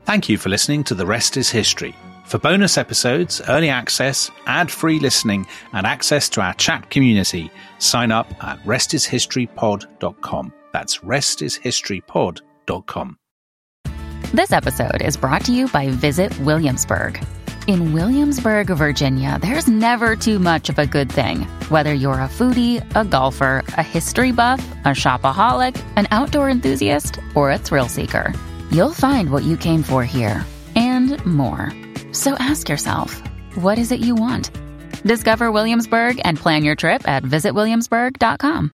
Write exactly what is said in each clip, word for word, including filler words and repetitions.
Thank you for listening to The Rest is History. For bonus episodes, early access, ad-free listening, and access to our chat community, sign up at rest is history pod dot com. That's rest is history pod dot com. This episode is brought to you by Visit Williamsburg. In Williamsburg, Virginia, there's never too much of a good thing. Whether you're a foodie, a golfer, a history buff, a shopaholic, an outdoor enthusiast, or a thrill seeker, you'll find what you came for here and more. So ask yourself, what is it you want? Discover Williamsburg and plan your trip at visit williamsburg dot com.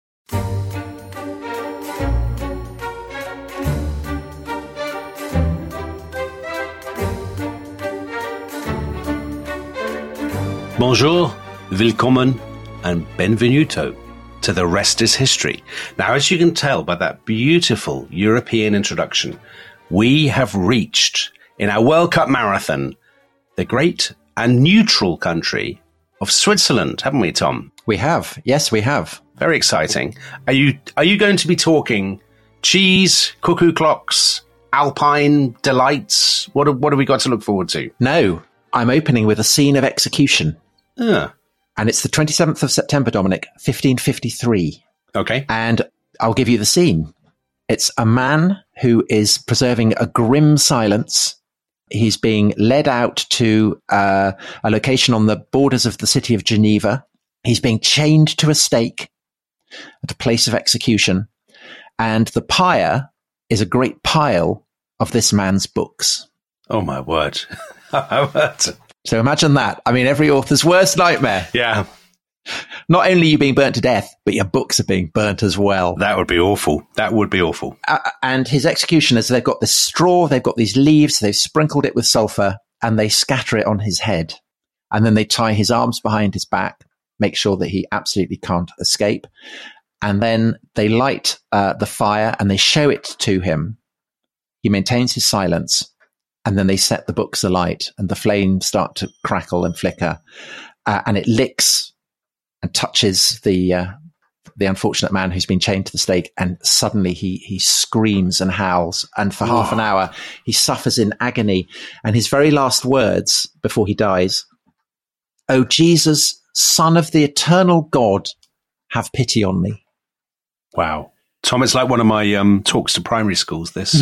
Bonjour, willkommen, and benvenuto to The Rest is History. Now, as you can tell by that beautiful European introduction, we have reached, in our World Cup marathon, the great and neutral country of Switzerland, haven't we, Tom? We have. Yes, we have. Very exciting. Are you are you going to be talking cheese, cuckoo clocks, alpine delights? What what have we got to look forward to? No, I'm opening with a scene of execution. Ah. And it's the twenty-seventh of September, Dominic, fifteen fifty-three. Okay. And I'll give you the scene. It's a man who is preserving a grim silence. He's being led out to uh, a location on the borders of the city of Geneva. He's being chained to a stake at a place of execution. And the pyre is a great pile of this man's books. Oh, my word. My word. So imagine that. I mean, every author's worst nightmare. Yeah. Not only are you being burnt to death, but your books are being burnt as well. That would be awful. That would be awful. Uh, and his executioners, they've got this straw, they've got these leaves, they've sprinkled it with sulfur, and they scatter it on his head. And then they tie his arms behind his back, make sure that he absolutely can't escape. And then they light uh, the fire and they show it to him. He maintains his silence. And then they set the books alight and the flames start to crackle and flicker. Uh, and it licks and touches the uh, the unfortunate man who's been chained to the stake. And suddenly he he screams and howls. And for Whoa. half an hour, he suffers in agony. And his very last words before he dies, "O Jesus, Son of the eternal God, have pity on me." Wow. Tom, it's like one of my um, talks to primary schools, this.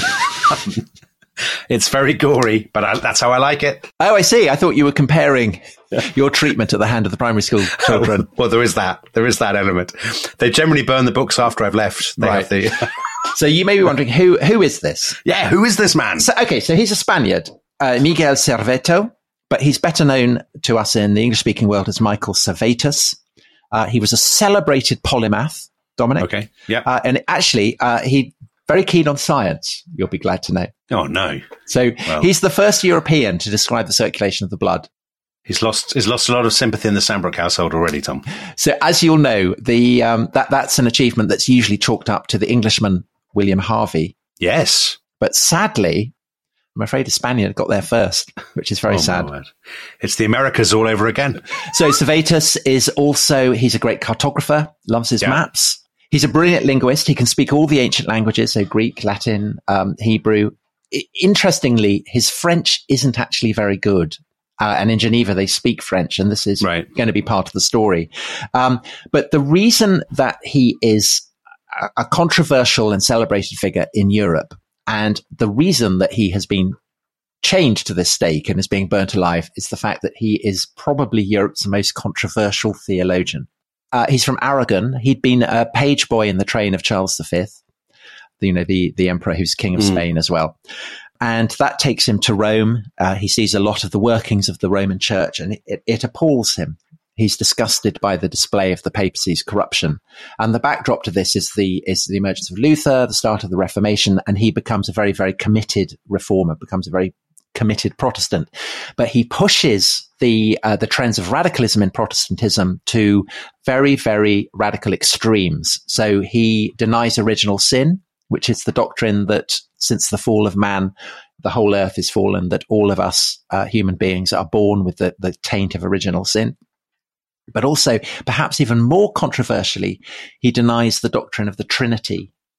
It's very gory, but I, that's how I like it. Oh, I see. I thought you were comparing your treatment at the hand of the primary school children. Well, there is that. There is that element. They generally burn the books after I've left. They right. have the So you may be wondering, who who is this? Yeah, who is this man? So, okay, so he's a Spaniard, uh, Miguel Serveto, but he's better known to us in the English-speaking world as Michael Servetus. Uh, he was a celebrated polymath, Dominic. Okay, yeah. Uh, and actually, uh, he... very keen on science, you'll be glad to know. Oh, no. So well, he's the first European to describe the circulation of the blood. He's lost He's lost a lot of sympathy in the Sandbrook household already, Tom. So as you'll know, the um, that that's an achievement that's usually chalked up to the Englishman William Harvey. Yes. But sadly, I'm afraid a Spaniard got there first, which is very oh, sad. It's the Americas all over again. So Servetus is also, he's a great cartographer, loves his yeah. maps. He's a brilliant linguist. He can speak all the ancient languages, so Greek, Latin, um, Hebrew. I- interestingly, his French isn't actually very good. Uh, and in Geneva, they speak French, and this is right. going to be part of the story. Um, but the reason that he is a, a controversial and celebrated figure in Europe, and the reason that he has been chained to this stake and is being burnt alive, is the fact that he is probably Europe's most controversial theologian. Uh, he's from Aragon. He'd been a page boy in the train of Charles the Fifth, you know, the, the emperor who's king of mm. Spain as well. And that takes him to Rome. Uh, he sees a lot of the workings of the Roman Church, and it, it, it appalls him. He's disgusted by the display of the papacy's corruption. And the backdrop to this is the is the emergence of Luther, the start of the Reformation, and he becomes a very, very committed reformer, becomes a very committed Protestant. But he pushes the uh, the trends of radicalism in Protestantism to very, very radical extremes. So he denies original sin, which is the doctrine that since the fall of man, the whole earth is fallen, that all of us uh, human beings are born with the, the taint of original sin. But also, perhaps even more controversially, he denies the doctrine of the Trinity,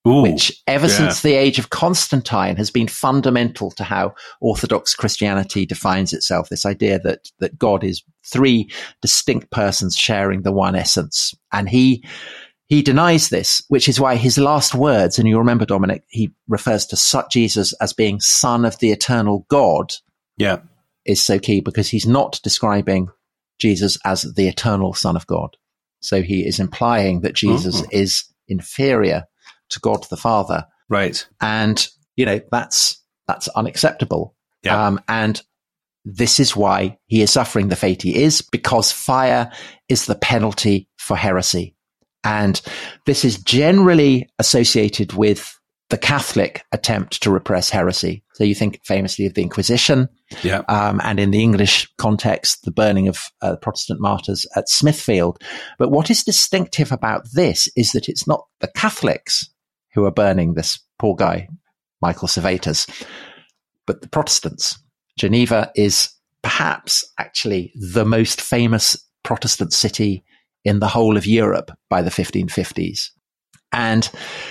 Ooh, which ever yeah. since the age of Constantine has been fundamental to how Orthodox Christianity defines itself. This idea that, that God is three distinct persons sharing the one essence. And he, he denies this, which is why his last words, and you remember, Dominic, he refers to Jesus as being son of the eternal God. Yeah. Is so key because he's not describing Jesus as the eternal Son of God. So he is implying that Jesus mm-hmm. is inferior to God the Father. Right. And, you know, that's that's unacceptable. Yeah. Um, and this is why he is suffering the fate he is, because fire is the penalty for heresy. And this is generally associated with the Catholic attempt to repress heresy. So you think famously of the Inquisition, yeah, um, and in the English context, the burning of uh, Protestant martyrs at Smithfield. But what is distinctive about this is that it's not the Catholics who are burning this poor guy, Michael Servetus, but the Protestants. Geneva is perhaps actually the most famous Protestant city in the whole of Europe by the fifteen fifties. And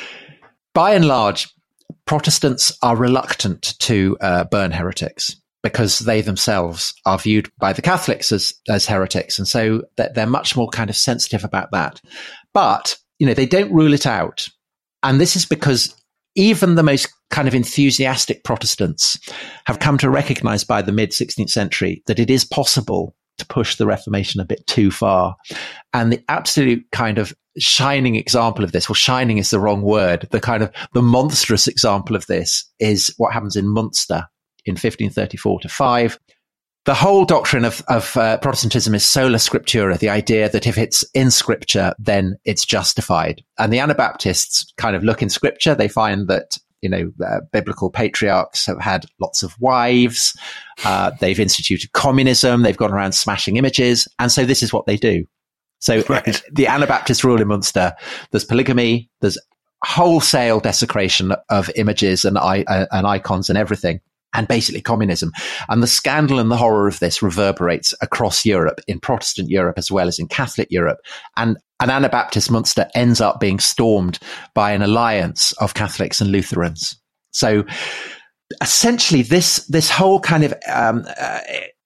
by and large, Protestants are reluctant to uh, burn heretics because they themselves are viewed by the Catholics as, as heretics. And so they're much more kind of sensitive about that. But, you know, they don't rule it out. And this is because even the most kind of enthusiastic Protestants have come to recognize by the mid sixteenth century that it is possible to push the Reformation a bit too far. And the absolute kind of shining example of this, well, shining is the wrong word, the kind of the monstrous example of this is what happens in Munster in fifteen thirty-four to five. The whole doctrine of, of uh, Protestantism is sola scriptura, the idea that if it's in scripture, then it's justified. And the Anabaptists kind of look in scripture. They find that, you know, uh, biblical patriarchs have had lots of wives. Uh, they've instituted communism. They've gone around smashing images. And so this is what they do. So right. The Anabaptist rule in Munster, there's polygamy, there's wholesale desecration of images and, I, uh, and icons and everything, and basically communism. And the scandal and the horror of this reverberates across Europe, in Protestant Europe as well as in Catholic Europe. And an Anabaptist Munster ends up being stormed by an alliance of Catholics and Lutherans. So essentially this, this whole kind of um, uh,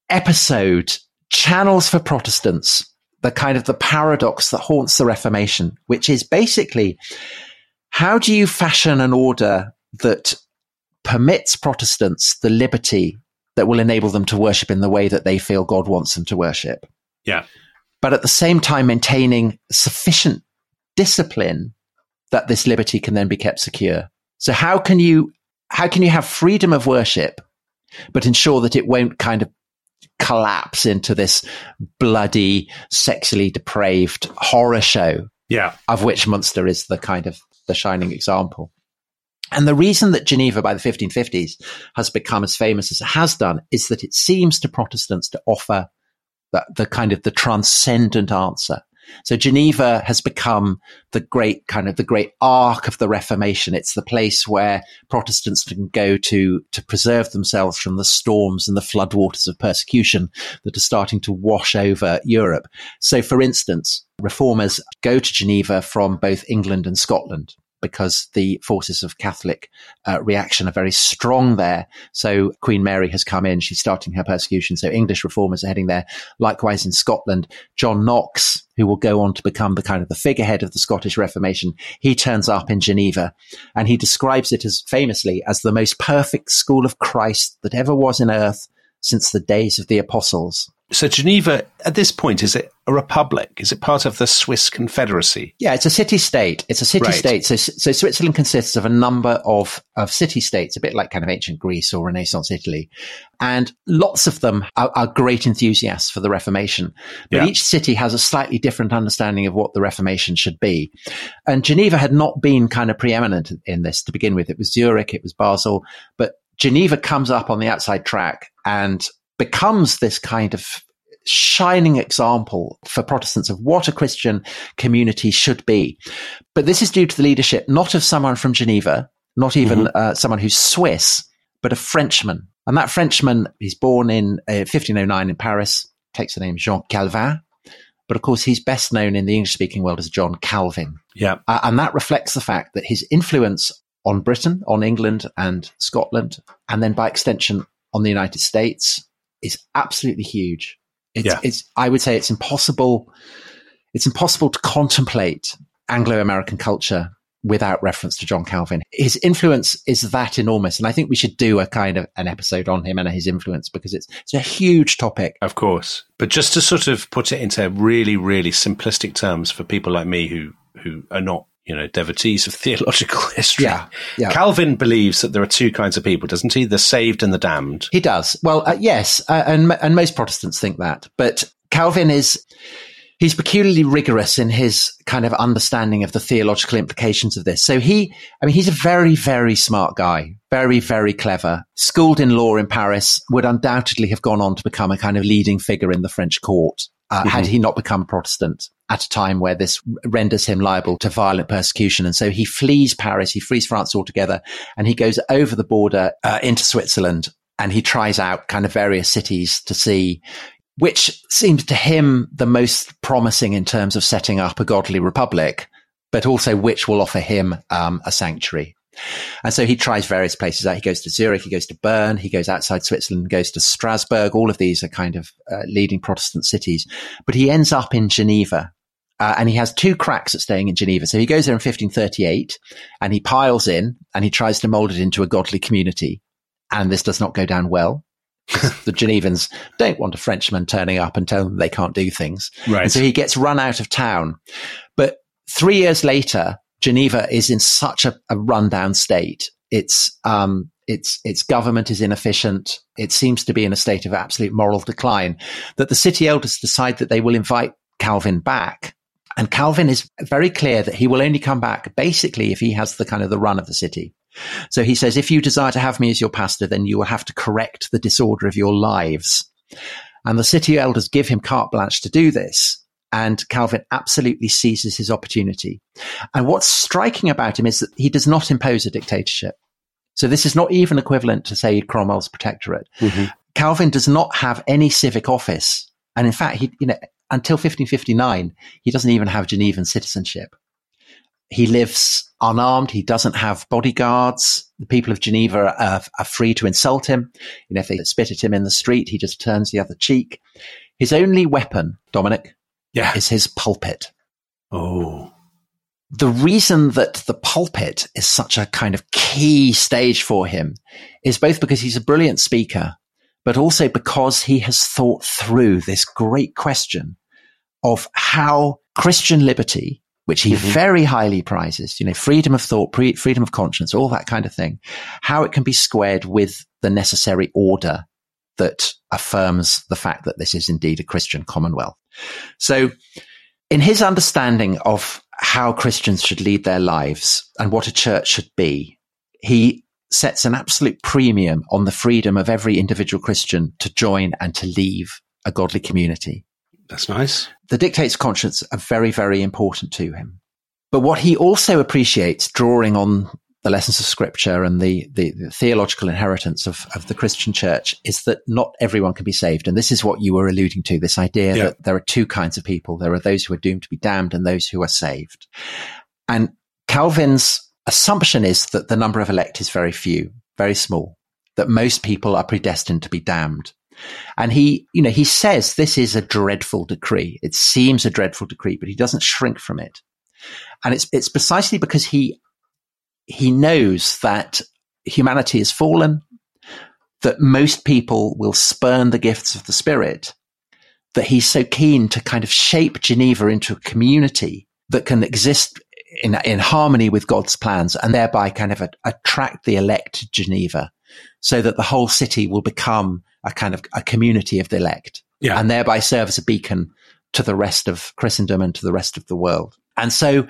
episode channels for Protestants the kind of the paradox that haunts the Reformation, which is basically, how do you fashion an order that permits Protestants the liberty that will enable them to worship in the way that they feel God wants them to worship? Yeah. But at the same time, maintaining sufficient discipline that this liberty can then be kept secure. So how can you, how can you have freedom of worship, but ensure that it won't kind of collapse into this bloody, sexually depraved horror show? Yeah. Of which Munster is the kind of the shining example. And the reason that Geneva by the fifteen fifties has become as famous as it has done is that it seems to Protestants to offer the, the kind of the transcendent answer. So Geneva has become the great kind of the great ark of the Reformation. It's the place where Protestants can go to to preserve themselves from the storms and the floodwaters of persecution that are starting to wash over Europe. So, for instance, reformers go to Geneva from both England and Scotland, because the forces of Catholic uh, reaction are very strong there. So Queen Mary has come in, she's starting her persecution. So English reformers are heading there. Likewise in Scotland, John Knox, who will go on to become the kind of the figurehead of the Scottish Reformation, he turns up in Geneva and he describes it as famously as the most perfect school of Christ that ever was in earth since the days of the apostles. So Geneva, at this point, is it a republic? Is it part of the Swiss Confederacy? Yeah, it's a city-state. It's a city-state. Right. So, so Switzerland consists of a number of, of city-states, a bit like kind of ancient Greece or Renaissance Italy. And lots of them are, are great enthusiasts for the Reformation. But yeah. Each city has a slightly different understanding of what the Reformation should be. And Geneva had not been kind of preeminent in this to begin with. It was Zurich, it was Basel. But Geneva comes up on the outside track and becomes this kind of shining example for Protestants of what a Christian community should be. But this is due to the leadership, not of someone from Geneva, not even mm-hmm. uh, someone who's Swiss, but a Frenchman. And that Frenchman, he's born in uh, fifteen oh nine in Paris, takes the name Jean Calvin. But of course, he's best known in the English-speaking world as John Calvin. Yeah. Uh, and that reflects the fact that his influence on Britain, on England and Scotland, and then by extension on the United States is absolutely huge. It's, yeah. it's, I would say it's impossible, it's impossible to contemplate Anglo-American culture without reference to John Calvin. His influence is that enormous. And I think we should do a kind of an episode on him and his influence because it's, it's a huge topic. Of course. But just to sort of put it into really, really simplistic terms for people like me who, who are not, you know, devotees of theological history. Yeah, yeah. Calvin believes that there are two kinds of people, doesn't he? The saved and the damned. He does. Well, uh, yes. Uh, and, and most Protestants think that. But Calvin is... He's peculiarly rigorous in his kind of understanding of the theological implications of this. So he, I mean, he's a very, very smart guy, very, very clever, schooled in law in Paris, would undoubtedly have gone on to become a kind of leading figure in the French court, uh, mm-hmm. had he not become a Protestant at a time where this renders him liable to violent persecution. And so he flees Paris, he flees France altogether, and he goes over the border uh, into Switzerland, and he tries out kind of various cities to see which seemed to him the most promising in terms of setting up a godly republic, but also which will offer him um, a sanctuary. And so he tries various places out. He goes to Zurich, he goes to Bern, he goes outside Switzerland, goes to Strasbourg. All of these are kind of uh, leading Protestant cities. But he ends up in Geneva. Uh, and he has two cracks at staying in Geneva. So he goes there in fifteen thirty-eight and he piles in and he tries to mold it into a godly community. And this does not go down well. The Genevans don't want a Frenchman turning up and telling them they can't do things. Right. And so he gets run out of town. But three years later, Geneva is in such a, a rundown state. It's, um, its, its government is inefficient. It seems to be in a state of absolute moral decline that the city elders decide that they will invite Calvin back. And Calvin is very clear that he will only come back basically if he has the kind of the run of the city. So he says, if you desire to have me as your pastor, then you will have to correct the disorder of your lives. And the city elders give him carte blanche to do this. And Calvin absolutely seizes his opportunity. And what's striking about him is that he does not impose a dictatorship. So this is not even equivalent to, say, Cromwell's protectorate. Mm-hmm. Calvin does not have any civic office. And in fact, he, you know, until fifteen fifty-nine, he doesn't even have Genevan citizenship. He lives unarmed. He doesn't have bodyguards. The people of Geneva are, are free to insult him. You know, if they spit at him in the street, he just turns the other cheek. His only weapon, Dominic, yeah. is his pulpit. Oh. The reason that the pulpit is such a kind of key stage for him is both because he's a brilliant speaker, but also because he has thought through this great question of how Christian liberty, which he mm-hmm. very highly prizes, you know, freedom of thought, pre- freedom of conscience, all that kind of thing, how it can be squared with the necessary order that affirms the fact that this is indeed a Christian commonwealth. So in his understanding of how Christians should lead their lives and what a church should be, he sets an absolute premium on the freedom of every individual Christian to join and to leave a godly community. That's nice. The dictates of conscience are very, very important to him. But what he also appreciates, drawing on the lessons of Scripture and the, the, the theological inheritance of, of the Christian church, is that not everyone can be saved. And this is what you were alluding to, this idea yeah. that there are two kinds of people. There are those who are doomed to be damned and those who are saved. And Calvin's assumption is that the number of elect is very few, very small, that most people are predestined to be damned. And he, you know, he says this is a dreadful decree. It seems a dreadful decree, but he doesn't shrink from it. And it's, it's precisely because he, he knows that humanity has fallen, that most people will spurn the gifts of the Spirit, that he's so keen to kind of shape Geneva into a community that can exist in, in harmony with God's plans and thereby kind of a, attract the elect to Geneva so that the whole city will become a kind of a community of the elect yeah. and thereby serve as a beacon to the rest of Christendom and to the rest of the world. And so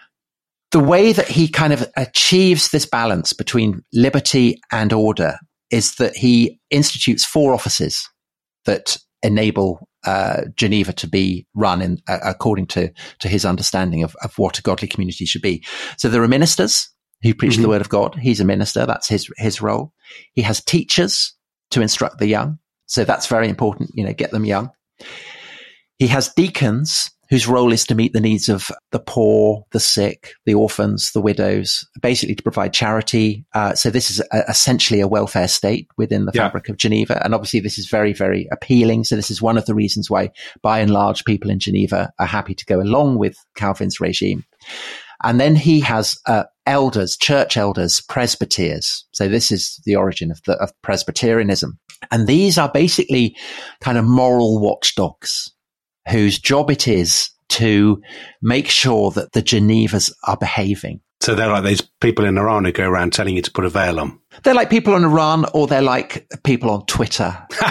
the way that he kind of achieves this balance between liberty and order is that he institutes four offices that enable uh, Geneva to be run in uh, according to, to his understanding of, of what a godly community should be. So there are ministers who preach mm-hmm. the word of God. He's a minister. That's his, his role. He has teachers to instruct the young. So that's very important, you know, get them young. He has deacons whose role is to meet the needs of the poor, the sick, the orphans, the widows, basically to provide charity. Uh, so this is a, essentially a welfare state within the yeah. fabric of Geneva. And obviously this is very, very appealing. So this is one of the reasons why, by and large, people in Geneva are happy to go along with Calvin's regime. And then he has uh, elders, church elders, presbyters. So this is the origin of, the, of Presbyterianism. And these are basically kind of moral watchdogs, whose job it is to make sure that the Genevas are behaving. So they're like these people in Iran who go around telling you to put a veil on. They're like people in Iran, or they're like people on Twitter.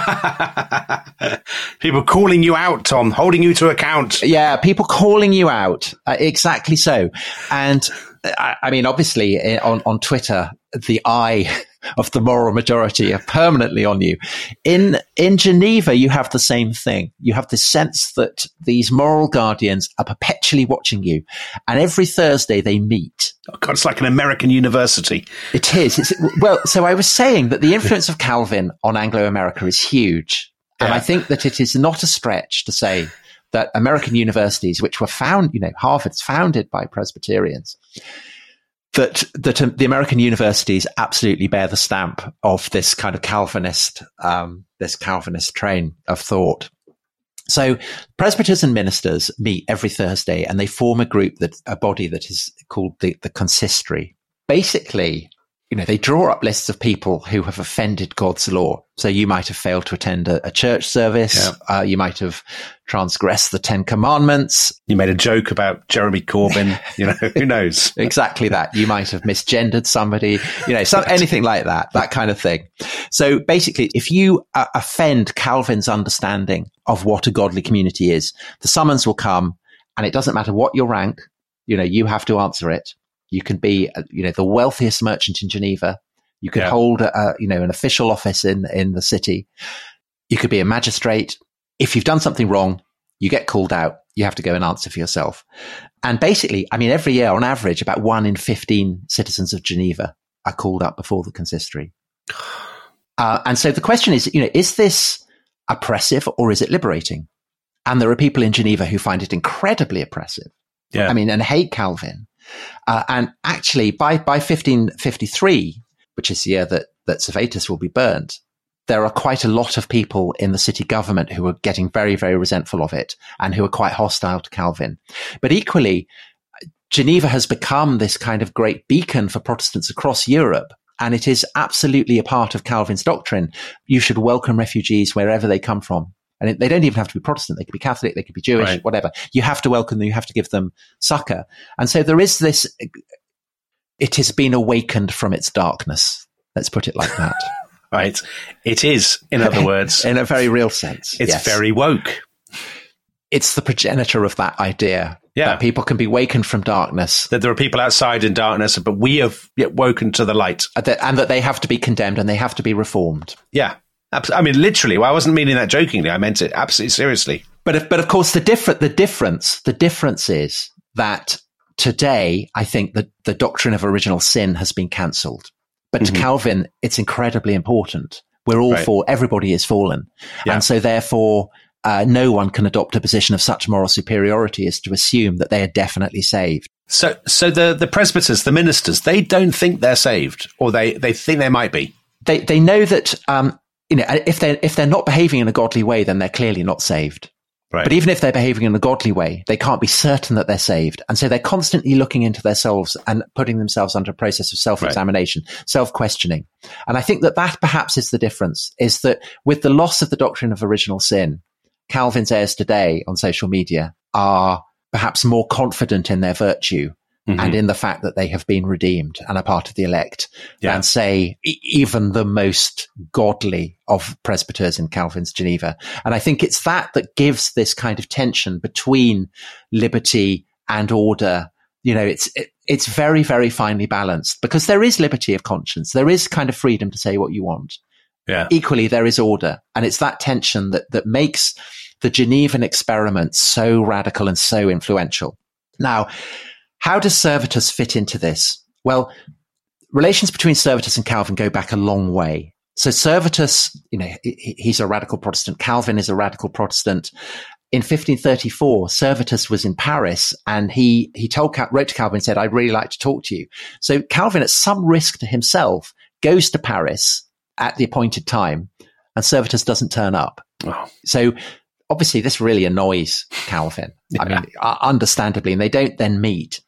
People calling you out, Tom, holding you to account. Yeah, people calling you out. Uh, exactly so. And I, I mean, obviously on, on Twitter, the eye of the moral majority are permanently on you. In in Geneva, you have the same thing. You have the sense that these moral guardians are perpetually watching you. And every Thursday they meet. Oh God, it's like an American university. It is. It's, well, so I was saying that the influence of Calvin on Anglo-America is huge. And yeah. I think that it is not a stretch to say that American universities, which were found, you know, Harvard's founded by Presbyterians, that that um, the American universities absolutely bear the stamp of this kind of Calvinist, um, this Calvinist train of thought. So presbyters and ministers meet every Thursday, and they form a group, that a body that is called the, the consistory. Basically, you know, they draw up lists of people who have offended God's law. So you might have failed to attend a, a church service. Yeah. Uh, you might have transgressed the Ten Commandments. You made a joke about Jeremy Corbyn. You know, who knows? Exactly that. You might have misgendered somebody, you know, some, anything like that, that kind of thing. So basically, if you uh, offend Calvin's understanding of what a godly community is, the summons will come, and it doesn't matter what your rank, you know, you have to answer it. You can be, you know, the wealthiest merchant in Geneva. You could yeah. hold, a, you know, an official office in, in the city. You could be a magistrate. If you've done something wrong, you get called out. You have to go and answer for yourself. And basically, I mean, every year on average, about one in fifteen citizens of Geneva are called up before the consistory. Uh, and so the question is, you know, is this oppressive or is it liberating? And there are people in Geneva who find it incredibly oppressive. Yeah. I mean, and hate Calvin. Uh, and actually, by, by fifteen fifty-three, which is the year that, that Servetus will be burnt, there are quite a lot of people in the city government who are getting very, very resentful of it and who are quite hostile to Calvin. But equally, Geneva has become this kind of great beacon for Protestants across Europe. And it is absolutely a part of Calvin's doctrine. You should welcome refugees wherever they come from. And they don't even have to be Protestant. They could be Catholic. They could be Jewish, right. Whatever. You have to welcome them. You have to give them succor. And so there is this, it has been awakened from its darkness. Let's put it like that. Right. It is, in other words. In a very real sense. It's yes. very woke. It's the progenitor of that idea. Yeah. That people can be wakened from darkness. That there are people outside in darkness, but we have yet woken to the light. And that, and that they have to be condemned and they have to be reformed. Yeah. I mean, literally. Well, I wasn't meaning that jokingly. I meant it absolutely seriously. But if, but of course, the different the difference the difference is that today, I think that the doctrine of original sin has been cancelled. But mm-hmm. to Calvin, it's incredibly important. We're all right. for everybody is fallen, yeah. and so therefore, uh, no one can adopt a position of such moral superiority as to assume that they are definitely saved. So, so the the presbyters, the ministers, they don't think they're saved, or they they think they might be. They they know that. Um, You know, if they're, if they're not behaving in a godly way, then they're clearly not saved. Right. But even if they're behaving in a godly way, they can't be certain that they're saved. And so they're constantly looking into themselves and putting themselves under a process of self-examination, right. self-questioning. And I think that that perhaps is the difference, is that with the loss of the doctrine of original sin, Calvin's heirs today on social media are perhaps more confident in their virtue. Mm-hmm. And in the fact that they have been redeemed and are part of the elect, yeah. and say e- even the most godly of presbyters in Calvin's Geneva. And I think it's that that gives this kind of tension between liberty and order. You know, it's it, it's very, very finely balanced, because there is liberty of conscience. There is kind of freedom to say what you want. Yeah. Equally, there is order. And it's that tension that that makes the Genevan experiment so radical and so influential. Now, how does Servetus fit into this? Well, relations between Servetus and Calvin go back a long way. So Servetus, you know, he's a radical Protestant. Calvin is a radical Protestant. in fifteen thirty-four, Servetus was in Paris, and he he told Cal- wrote to Calvin and said, "I'd really like to talk to you." So Calvin, at some risk to himself, goes to Paris at the appointed time, and Servetus doesn't turn up. Oh. So obviously this really annoys Calvin. Yeah. I mean, understandably, and they don't then meet.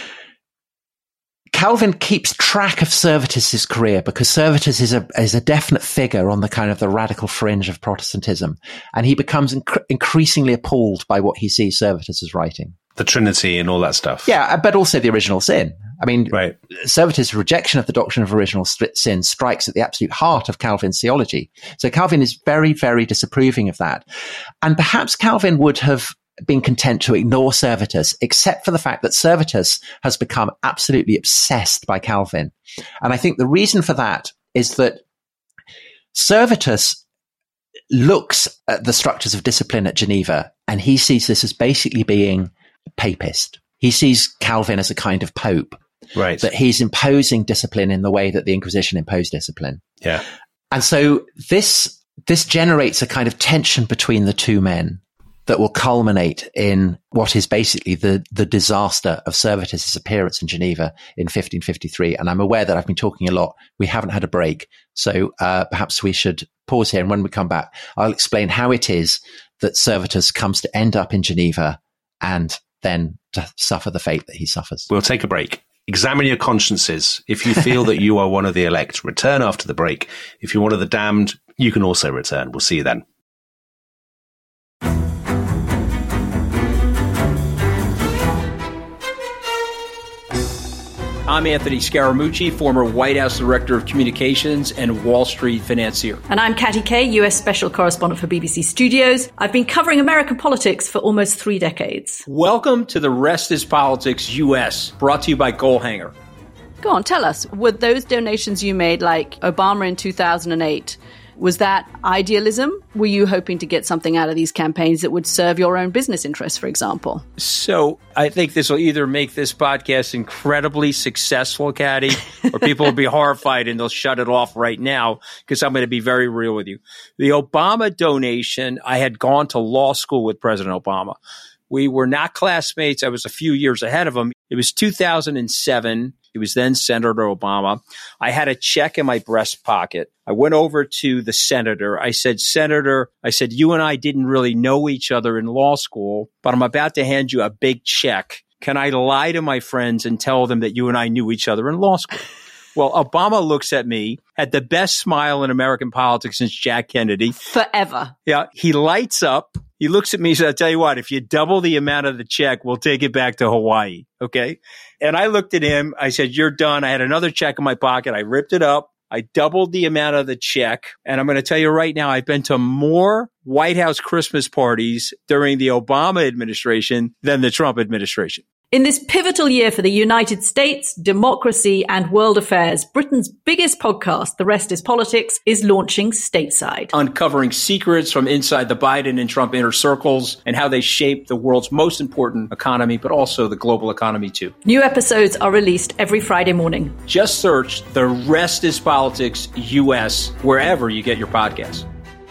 Calvin keeps track of Servetus's career because Servetus is a is a definite figure on the kind of the radical fringe of Protestantism, and he becomes inc- increasingly appalled by what he sees Servetus is writing. The Trinity and all that stuff. Yeah, but also the original sin. I mean, right. Servetus' rejection of the doctrine of original sin strikes at the absolute heart of Calvin's theology. So Calvin is very, very disapproving of that. And perhaps Calvin would have been content to ignore Servetus, except for the fact that Servetus has become absolutely obsessed by Calvin. And I think the reason for that is that Servetus looks at the structures of discipline at Geneva, and he sees this as basically being papist. He sees Calvin as a kind of pope. Right. That he's imposing discipline in the way that the Inquisition imposed discipline. Yeah. And so this this generates a kind of tension between the two men that will culminate in what is basically the, the disaster of Servetus' appearance in Geneva in fifteen fifty-three. And I'm aware that I've been talking a lot. We haven't had a break. So uh, perhaps we should pause here. And when we come back, I'll explain how it is that Servetus comes to end up in Geneva and then to suffer the fate that he suffers. We'll take a break. Examine your consciences. If you feel that you are one of the elect, return after the break. If you're one of the damned, you can also return. We'll see you then. I'm Anthony Scaramucci, former White House Director of Communications and Wall Street financier. And I'm Katty Kay, U S Special Correspondent for B B C Studios. I've been covering American politics for almost three decades. Welcome to The Rest is Politics U S, brought to you by Goalhanger. Go on, tell us, were those donations you made, like Obama in two thousand eight, was that idealism? Were you hoping to get something out of these campaigns that would serve your own business interests, for example? So I think this will either make this podcast incredibly successful, Katty, or people will be horrified and they'll shut it off right now because I'm going to be very real with you. The Obama donation, I had gone to law school with President Obama. We were not classmates. I was a few years ahead of him. It was two thousand seven. He was then Senator Obama. I had a check in my breast pocket. I went over to the senator. I said, Senator, I said, you and I didn't really know each other in law school, but I'm about to hand you a big check. Can I lie to my friends and tell them that you and I knew each other in law school? Well, Obama looks at me, had the best smile in American politics since Jack Kennedy. Forever. Yeah. He lights up. He looks at me and says, I'll tell you what, if you double the amount of the check, we'll take it back to Hawaii. Okay. And I looked at him. I said, you're done. I had another check in my pocket. I ripped it up. I doubled the amount of the check. And I'm going to tell you right now, I've been to more White House Christmas parties during the Obama administration than the Trump administration. In this pivotal year for the United States, democracy, and world affairs, Britain's biggest podcast, The Rest is Politics, is launching stateside. Uncovering secrets from inside the Biden and Trump inner circles and how they shape the world's most important economy, but also the global economy too. New episodes are released every Friday morning. Just search The Rest is Politics U S wherever you get your podcasts.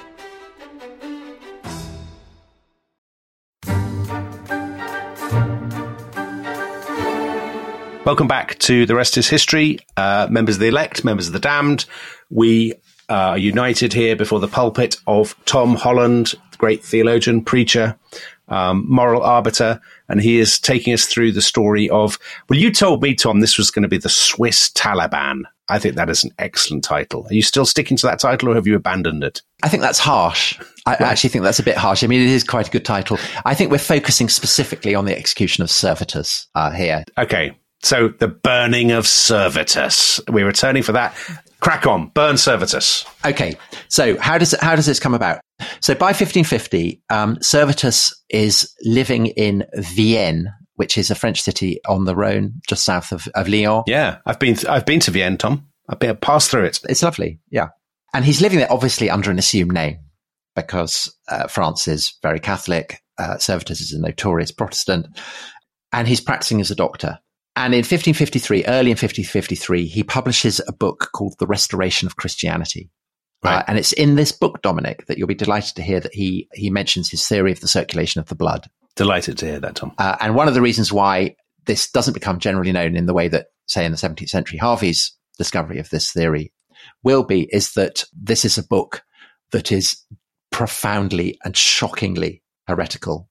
Welcome back to The Rest is History. Uh, members of the elect, members of the damned. We uh, are united here before the pulpit of Tom Holland, the great theologian, preacher, um, moral arbiter, and he is taking us through the story of, well, you told me, Tom, this was going to be the Swiss Taliban. I think that is an excellent title. Are you still sticking to that title or have you abandoned it? I think that's harsh. I right. actually think that's a bit harsh. I mean, it is quite a good title. I think we're focusing specifically on the execution of Servetus uh, here. Okay. So the burning of Servetus. We're returning for that. Crack on. Burn Servetus. Okay. So how does it, how does this come about? So by fifteen fifty, um, Servetus is living in Vienne, which is a French city on the Rhone, just south of, of Lyon. Yeah, I've been I've been to Vienne, Tom. I've been passed through it. It's lovely. Yeah, and he's living there obviously under an assumed name because uh, France is very Catholic. Uh, Servetus is a notorious Protestant, and he's practicing as a doctor. And in fifteen fifty-three, early in fifteen fifty-three, he publishes a book called The Restoration of Christianity. Right. Uh, and it's in this book, Dominic, that you'll be delighted to hear that he he mentions his theory of the circulation of the blood. Delighted to hear that, Tom. Uh, and one of the reasons why this doesn't become generally known in the way that, say, in the seventeenth century, Harvey's discovery of this theory will be, is that this is a book that is profoundly and shockingly heretical.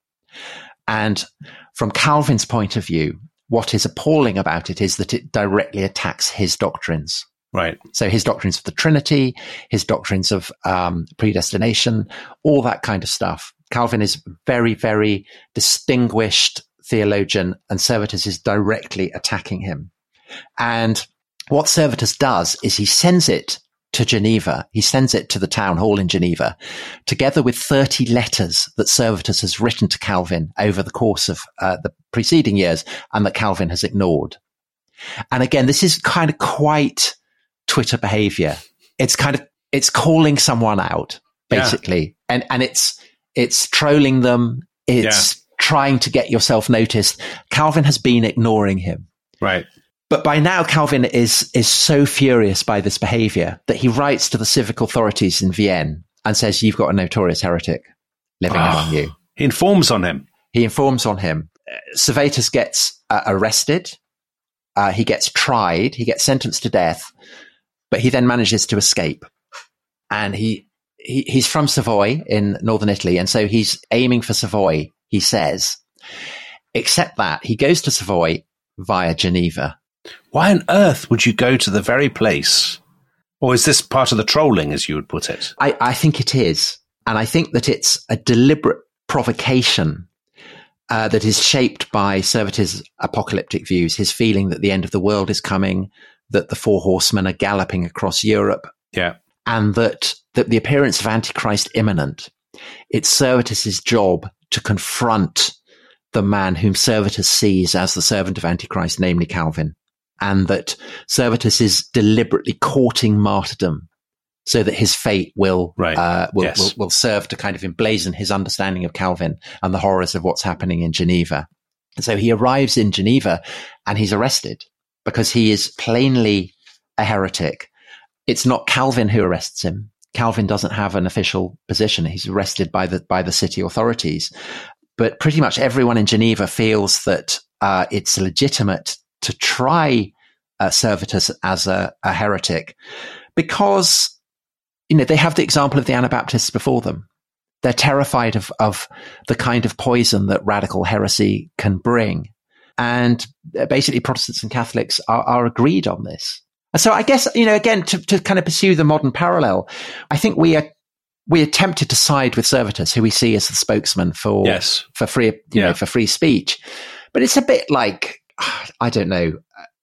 And from Calvin's point of view, what is appalling about it is that it directly attacks his doctrines. Right. So his doctrines of the Trinity, his doctrines of um, predestination, all that kind of stuff. Calvin is very, very distinguished theologian, and Servetus is directly attacking him. And what Servetus does is he sends it to Geneva. He sends it to the town hall in Geneva, together with thirty letters that Servetus has written to Calvin over the course of uh, the preceding years, and that Calvin has ignored. And again, this is kind of quite Twitter behavior. It's kind of, it's calling someone out, basically. Yeah. And, and it's, it's trolling them. It's yeah. trying to get yourself noticed. Calvin has been ignoring him. Right. But by now, Calvin is, is so furious by this behavior that he writes to the civic authorities in Vienna and says, you've got a notorious heretic living oh, among you. He informs on him. He informs on him. Uh, Servetus gets uh, arrested. Uh, he gets tried. He gets sentenced to death. But he then manages to escape. And he, he he's from Savoy in northern Italy. And so he's aiming for Savoy, he says. Except that he goes to Savoy via Geneva. Why on earth would you go to the very place? Or is this part of the trolling, as you would put it? I, I think it is. And I think that it's a deliberate provocation uh, that is shaped by Servetus' apocalyptic views, his feeling that the end of the world is coming, that the four horsemen are galloping across Europe, yeah, and that, that the appearance of Antichrist imminent. It's Servetus' job to confront the man whom Servetus sees as the servant of Antichrist, namely Calvin, and that Servetus is deliberately courting martyrdom so that his fate will, right. uh, will, yes. will, will serve to kind of emblazon his understanding of Calvin and the horrors of what's happening in Geneva. And so he arrives in Geneva and he's arrested because he is plainly a heretic. It's not Calvin who arrests him. Calvin doesn't have an official position. He's arrested by the, by the city authorities. But pretty much everyone in Geneva feels that uh, it's legitimate to try uh, Servetus as a, a heretic because, you know, they have the example of the Anabaptists before them. They're terrified of, of the kind of poison that radical heresy can bring. And basically Protestants and Catholics are, are agreed on this. So I guess, you know, again, to, to kind of pursue the modern parallel, I think we are we are tempted to side with Servetus, who we see as the spokesman for yes. for free, you yeah. know, for free speech. But it's a bit like, I don't know,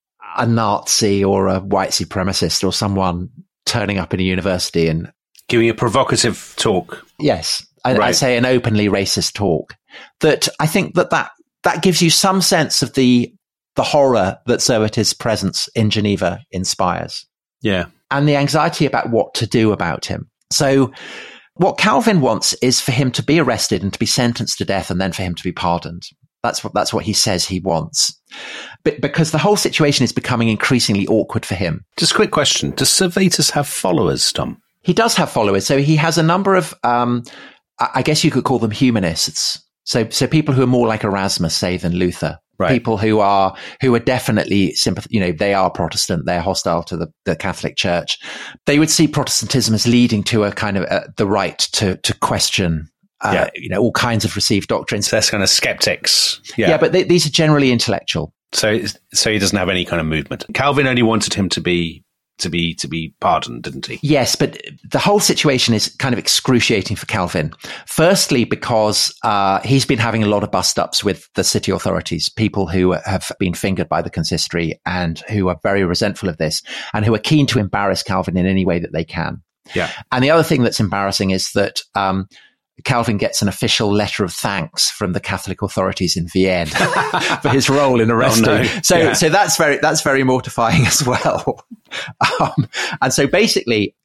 a Nazi or a white supremacist or someone turning up in a university and giving a provocative talk. Yes, I, right. I say an openly racist talk. That I think that that, that gives you some sense of the the horror that Servetus' presence in Geneva inspires. Yeah, and the anxiety about what to do about him. So what Calvin wants is for him to be arrested and to be sentenced to death and then for him to be pardoned. That's what, that's what he says he wants. But because the whole situation is becoming increasingly awkward for him. Just a quick question. Does Servetus have followers, Tom? He does have followers. So he has a number of, um, I guess you could call them humanists. So, so people who are more like Erasmus, say, than Luther. Right. People who are who are definitely sympath- you know, they are Protestant, they're hostile to the, the Catholic Church. They would see Protestantism as leading to a kind of uh, the right to to question, uh, yeah. you know, all kinds of received doctrines. So that's kind of skeptics. Yeah, yeah, but they, these are generally intellectual. So, so he doesn't have any kind of movement. Calvin only wanted him to be. to be to be pardoned, didn't he? Yes, but the whole situation is kind of excruciating for Calvin. Firstly, because uh, he's been having a lot of bust-ups with the city authorities, people who have been fingered by the consistory and who are very resentful of this and who are keen to embarrass Calvin in any way that they can. Yeah. And the other thing that's embarrassing is that um, Calvin gets an official letter of thanks from the Catholic authorities in Vienna for his role in arresting. Oh, no. So, yeah. so that's very, that's very mortifying as well. Um, and so basically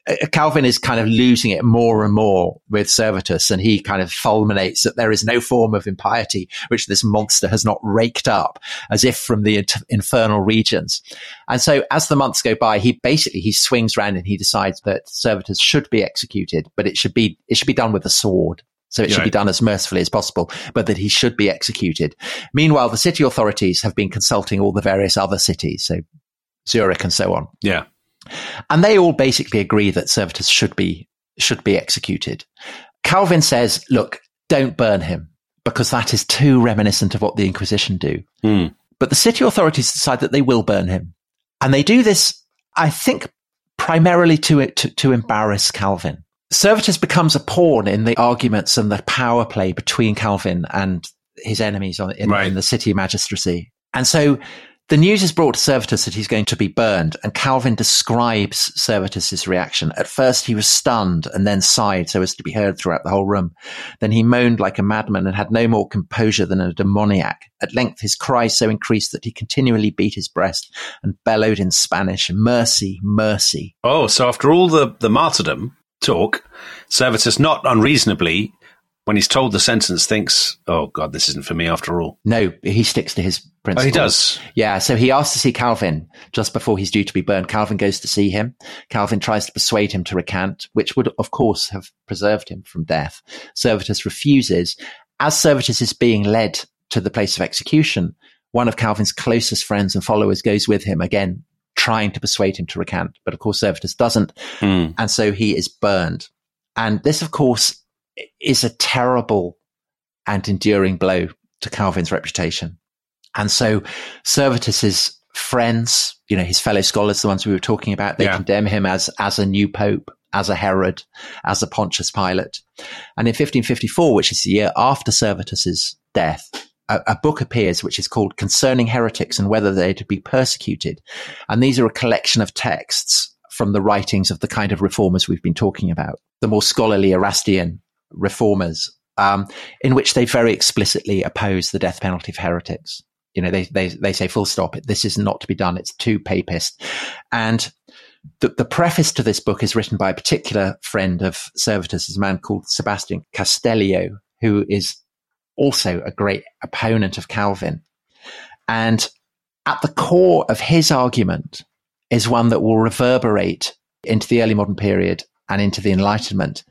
Calvin is kind of losing it more and more with Servetus, and he kind of fulminates that there is no form of impiety which this monster has not raked up as if from the inter- infernal regions. And so as the months go by, he basically, he swings around and he decides that Servetus should be executed, but it should be, it should be done with a sword. So it should right. be done as mercifully as possible, but that he should be executed. Meanwhile, the city authorities have been consulting all the various other cities, so Zurich and so on. Yeah. And they all basically agree that Servetus should be should be executed. Calvin says, look, don't burn him, because that is too reminiscent of what the Inquisition do. Mm. But the city authorities decide that they will burn him. And they do this, I think, primarily to, to, to embarrass Calvin. Servetus becomes a pawn in the arguments and the power play between Calvin and his enemies on, in, right. in the city magistracy. And so the news is brought to Servetus that he's going to be burned, and Calvin describes Servetus's reaction. At first he was stunned and then sighed so as to be heard throughout the whole room. Then he moaned like a madman and had no more composure than a demoniac. At length his cries so increased that he continually beat his breast and bellowed in Spanish, "Mercy, mercy." Oh, so after all the, the martyrdom talk, Servetus, not unreasonably, when he's told the sentence, thinks, oh, God, this isn't for me after all. No, he sticks to his principles. Oh, he does? Yeah, so he asks to see Calvin just before he's due to be burned. Calvin goes to see him. Calvin tries to persuade him to recant, which would, of course, have preserved him from death. Servetus refuses. As Servetus is being led to the place of execution, one of Calvin's closest friends and followers goes with him, again, trying to persuade him to recant. But, of course, Servetus doesn't, mm. and so he is burned. And this, of course, is a terrible and enduring blow to Calvin's reputation. And so Servetus's friends, you know, his fellow scholars, the ones we were talking about, they yeah. condemn him as, as a new pope, as a Herod, as a Pontius Pilate. And in fifteen fifty-four, which is the year after Servetus's death, a, a book appears which is called Concerning Heretics and Whether They're to be Persecuted. And these are a collection of texts from the writings of the kind of reformers we've been talking about, the more scholarly Erastian reformers, um, in which they very explicitly oppose the death penalty for heretics. You know, they, they, they say full stop, this is not to be done. It's too papist. And the, the preface to this book is written by a particular friend of Servetus, a man called Sebastian Castellio, who is also a great opponent of Calvin. And at the core of his argument is one that will reverberate into the early modern period and into the Enlightenment.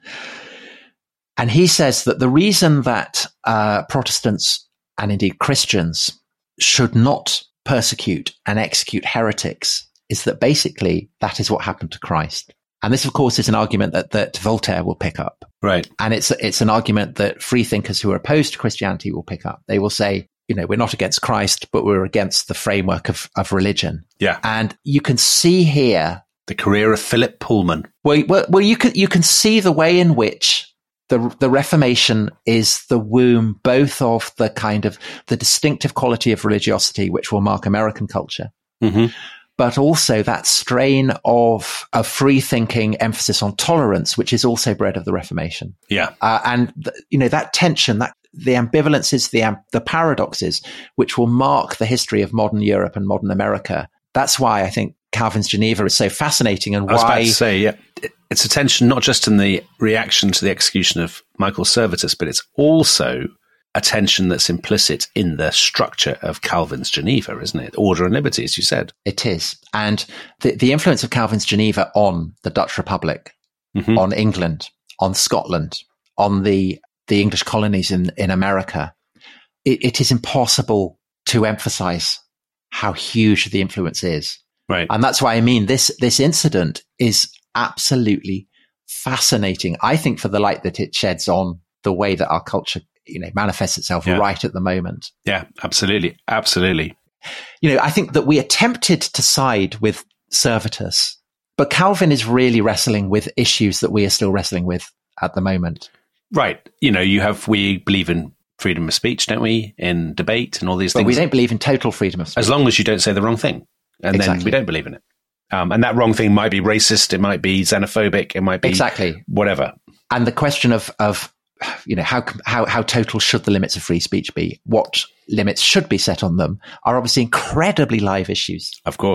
And he says that the reason that uh, Protestants and indeed Christians should not persecute and execute heretics is that basically that is what happened to Christ. And this, of course, is an argument that, that Voltaire will pick up. Right. And it's it's an argument that freethinkers who are opposed to Christianity will pick up. They will say, you know, we're not against Christ, but we're against the framework of, of religion. Yeah. And you can see here the career of Philip Pullman. Well, well, well you can you can see the way in which The, the Reformation is the womb both of the kind of the distinctive quality of religiosity, which will mark American culture, mm-hmm. but also that strain of a free thinking emphasis on tolerance, which is also bred of the Reformation. Yeah. Uh, and, th- you know, that tension, that the ambivalences, the, um, the paradoxes, which will mark the history of modern Europe and modern America. That's why I think Calvin's Geneva is so fascinating, and I was why about to say, yeah, it's a tension not just in the reaction to the execution of Michael Servetus, but it's also a tension that's implicit in the structure of Calvin's Geneva, isn't it? Order and liberty, as you said. It is. And the, the influence of Calvin's Geneva on the Dutch Republic, mm-hmm. on England, on Scotland, on the, the English colonies in, in America, it, it is impossible to emphasize how huge the influence is. Right. And that's why I mean this this incident is absolutely fascinating, I think, for the light that it sheds on the way that our culture, you know, manifests itself yeah. right at the moment. Yeah, absolutely. Absolutely. You know, I think that we attempted to side with Servetus, but Calvin is really wrestling with issues that we are still wrestling with at the moment. Right. You know, you have, we believe in freedom of speech, don't we? In debate and all these but things. We don't believe in total freedom of speech. As long as you don't say the wrong thing. And exactly. then we don't believe in it. Um, and that wrong thing might be racist, it might be xenophobic, it might be exactly whatever. And the question of, of you know, how, how, how total should the limits of free speech be? What limits should be set on them are obviously incredibly live issues. Of course.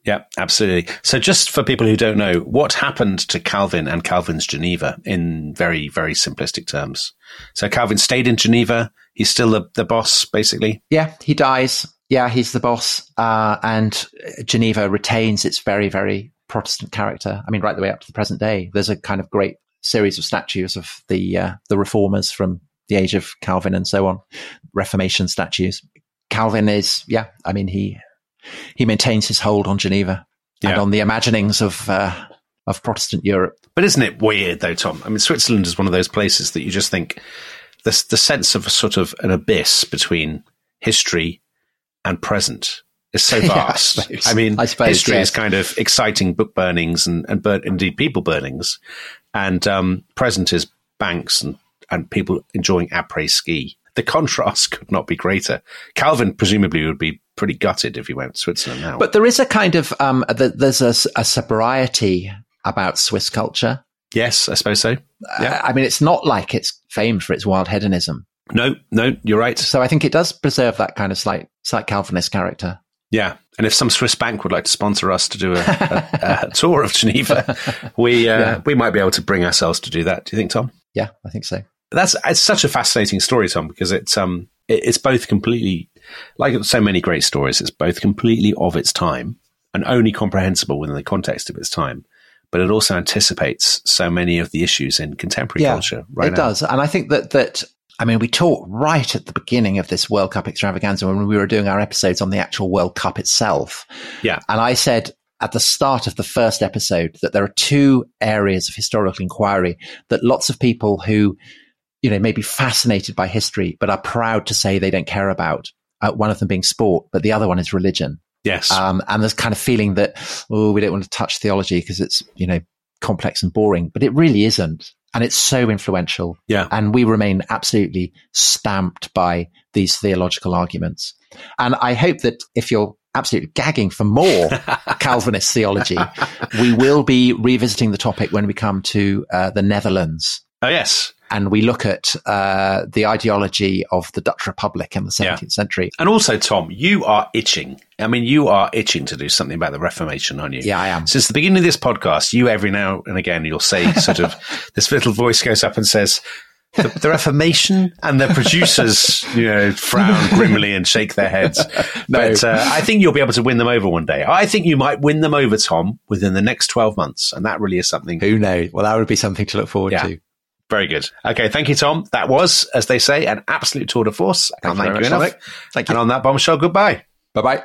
Yeah, absolutely. So just for people who don't know, what happened to Calvin and Calvin's Geneva in very, very simplistic terms? So Calvin stayed in Geneva. He's still the, the boss, basically. Yeah, he dies. Yeah, he's the boss. Uh, and Geneva retains its very, very Protestant character. I mean, right the way up to the present day. There's a kind of great series of statues of the uh, the reformers from the age of Calvin and so on, Reformation statues. Calvin is, yeah, I mean, he he maintains his hold on Geneva yeah. and on the imaginings of uh, of Protestant Europe. But isn't it weird, though, Tom? I mean, Switzerland is one of those places that you just think the, the sense of a sort of an abyss between history and present is so vast. yeah, I, I mean, I suppose, history yes. is kind of exciting book burnings and, and bur- indeed people burnings. And um, present is banks and, and people enjoying après ski. The contrast could not be greater. Calvin presumably would be pretty gutted if he went to Switzerland now. But there is a kind of, um, the, there's a, a sobriety about Swiss culture. Yes, I suppose so. Yeah. Uh, I mean, it's not like it's famed for its wild hedonism. No, no, you're right. So I think it does preserve that kind of slight, slight Calvinist character. Yeah. And if some Swiss bank would like to sponsor us to do a, a, a tour of Geneva, we uh, yeah. we might be able to bring ourselves to do that. Do you think, Tom? Yeah, I think so. That's it's such a fascinating story, Tom, because it's um it, it's both completely, like so many great stories, it's both completely of its time and only comprehensible within the context of its time. But it also anticipates so many of the issues in contemporary yeah, culture right it now. does. And I think that that I mean, we talked right at the beginning of this World Cup extravaganza when we were doing our episodes on the actual World Cup itself. Yeah. And I said at the start of the first episode that there are two areas of historical inquiry that lots of people who, you know, may be fascinated by history, but are proud to say they don't care about. Uh, one of them being sport, but the other one is religion. Yes. Um, and there's kind of feeling that, oh, we don't want to touch theology because it's, you know, complex and boring, but it really isn't. And it's so influential. Yeah. And we remain absolutely stamped by these theological arguments. And I hope that if you're absolutely gagging for more Calvinist theology, we will be revisiting the topic when we come to uh, the Netherlands. Oh, yes. And we look at uh, the ideology of the Dutch Republic in the seventeenth yeah. century. And also, Tom, you are itching. I mean, you are itching to do something about the Reformation, aren't you? Yeah, I am. Since the beginning of this podcast, you every now and again, you'll say sort of, this little voice goes up and says, the, the Reformation, and the producers, you know, frown grimly and shake their heads. No. But uh, I think you'll be able to win them over one day. I think you might win them over, Tom, within the next twelve months. And that really is something. Who knows? Well, that would be something to look forward yeah. to. Very good. Okay, thank you, Tom. That was, as they say, an absolute tour de force. I can't thank you enough. Dominic. Thank you. And on that bombshell, goodbye. Bye-bye.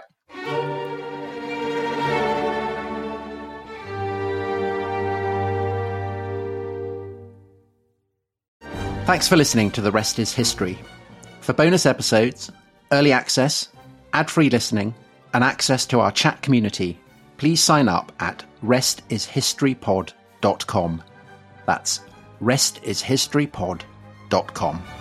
Thanks for listening to The Rest is History. For bonus episodes, early access, ad-free listening, and access to our chat community, please sign up at rest is history pod dot com. That's rest is history pod dot com.